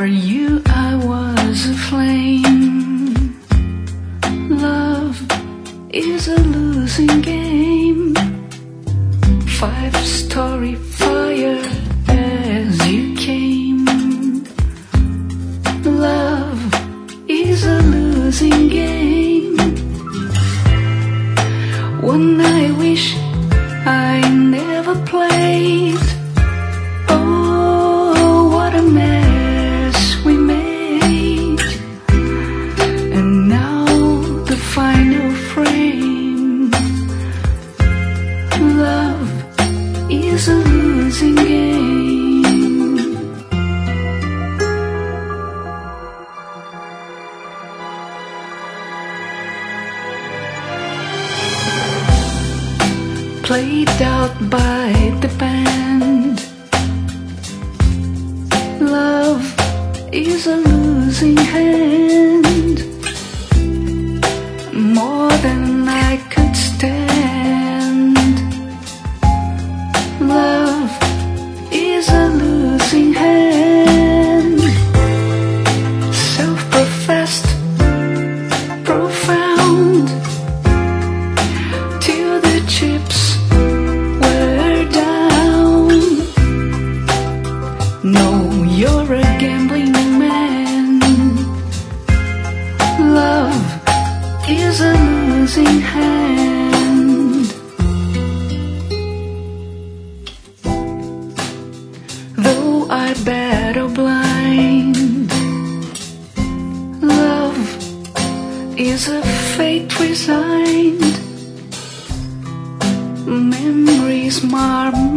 you I was a flame. Love is a losing game. 5-story fire as you came. Love is a losing game. One I wish I never played. Oh, what a mess we made. And now the final frame. Love is a losing game. Played out by the band. Love is a losing hand. More than I could stand. Love is a losing hand. Self-professed, profound, till the chips were down. No, you're a gambling man. Love is a losing hand. Though I battle blind, love is a fate resigned. Memories mar